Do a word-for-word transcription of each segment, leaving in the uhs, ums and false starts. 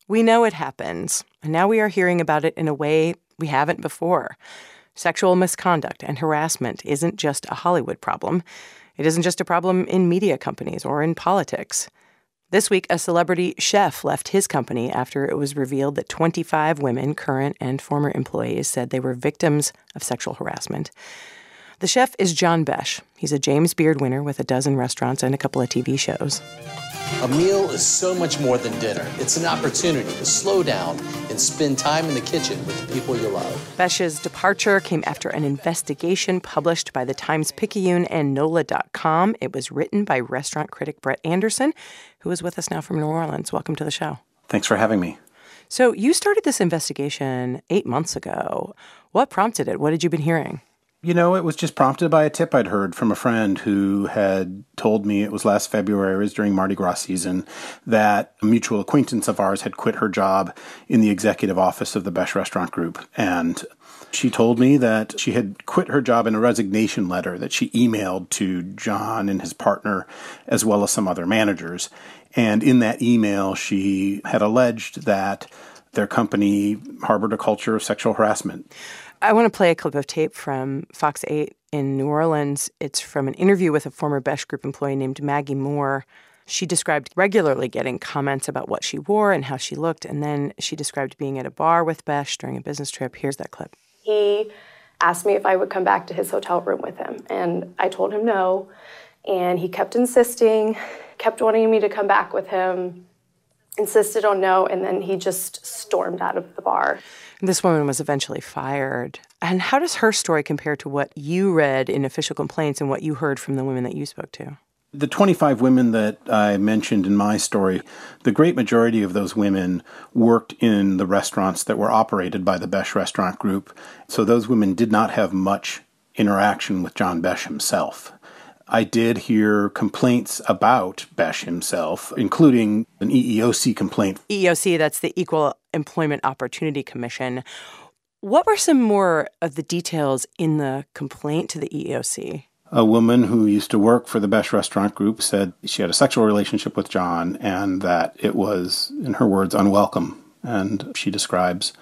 We know it happens, and now we are hearing about it in a way we haven't before. Sexual misconduct and harassment isn't just a Hollywood problem. It isn't just a problem in media companies or in politics. This week, a celebrity chef left his company after it was revealed that twenty-five women, current and former employees, said they were victims of sexual harassment. The chef is John Besh. He's a James Beard winner with a dozen restaurants and a couple of T V shows. A meal is so much more than dinner. It's an opportunity to slow down and spend time in the kitchen with the people you love. Besh's departure came after an investigation published by the Times-Picayune and N O L A dot com. It was written by restaurant critic Brett Anderson, who is with us now from New Orleans. Welcome to the show. Thanks for having me. So you started this investigation eight months ago. What prompted it? What had you been hearing? You know, it was just prompted by a tip I'd heard from a friend who had told me, it was last February, it was during Mardi Gras season, that a mutual acquaintance of ours had quit her job in the executive office of the Besh Restaurant Group. And she told me that she had quit her job in a resignation letter that she emailed to John and his partner, as well as some other managers. And in that email, she had alleged that their company harbored a culture of sexual harassment. I want to play a clip of tape from Fox eight in New Orleans. It's from an interview with a former Besh Group employee named Maggie Moore. She described regularly getting comments about what she wore and how she looked, and then she described being at a bar with Besh during a business trip. Here's that clip. He asked me if I would come back to his hotel room with him, and I told him no, and he kept insisting, kept wanting me to come back with him, insisted on no, and then he just stormed out of the bar. This woman was eventually fired. And how does her story compare to what you read in official complaints and what you heard from the women that you spoke to? The twenty-five women that I mentioned in my story, the great majority of those women worked in the restaurants that were operated by the Besh Restaurant Group. So those women did not have much interaction with John Besh himself. I did hear complaints about Besh himself, including an E E O C complaint. E E O C, that's the Equal Employment Opportunity Commission. What were some more of the details in the complaint to the E E O C? A woman who used to work for the Besh Restaurant Group said she had a sexual relationship with John and that it was, in her words, unwelcome. And she describes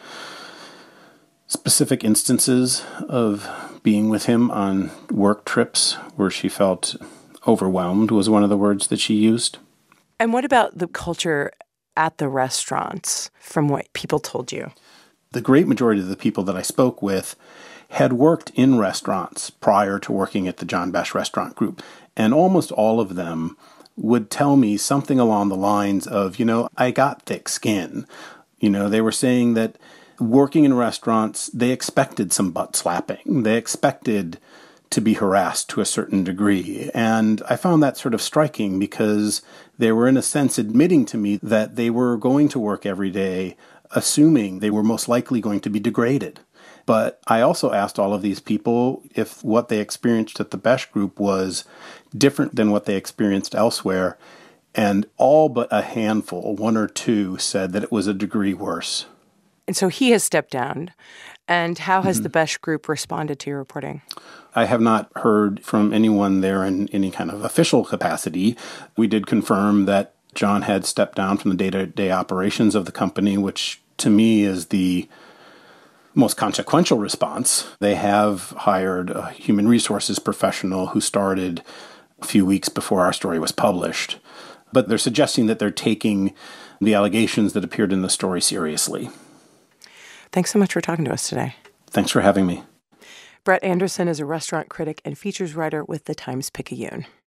specific instances of being with him on work trips where she felt overwhelmed was one of the words that she used. And what about the culture at the restaurants, from what people told you? The great majority of the people that I spoke with had worked in restaurants prior to working at the John Besh Restaurant Group. And almost all of them would tell me something along the lines of, you know, I got thick skin. You know, they were saying that working in restaurants, they expected some butt slapping. They expected to be harassed to a certain degree. And I found that sort of striking because they were, in a sense, admitting to me that they were going to work every day, assuming they were most likely going to be degraded. But I also asked all of these people if what they experienced at the Besh Group was different than what they experienced elsewhere. And all but a handful, one or two, said that it was a degree worse. And so he has stepped down. And how has Mm-hmm. the Besh Group responded to your reporting? I have not heard from anyone there in any kind of official capacity. We did confirm that John had stepped down from the day-to-day operations of the company, which to me is the most consequential response. They have hired a human resources professional who started a few weeks before our story was published. But they're suggesting that they're taking the allegations that appeared in the story seriously. Thanks so much for talking to us today. Thanks for having me. Brett Anderson is a restaurant critic and features writer with the Times-Picayune.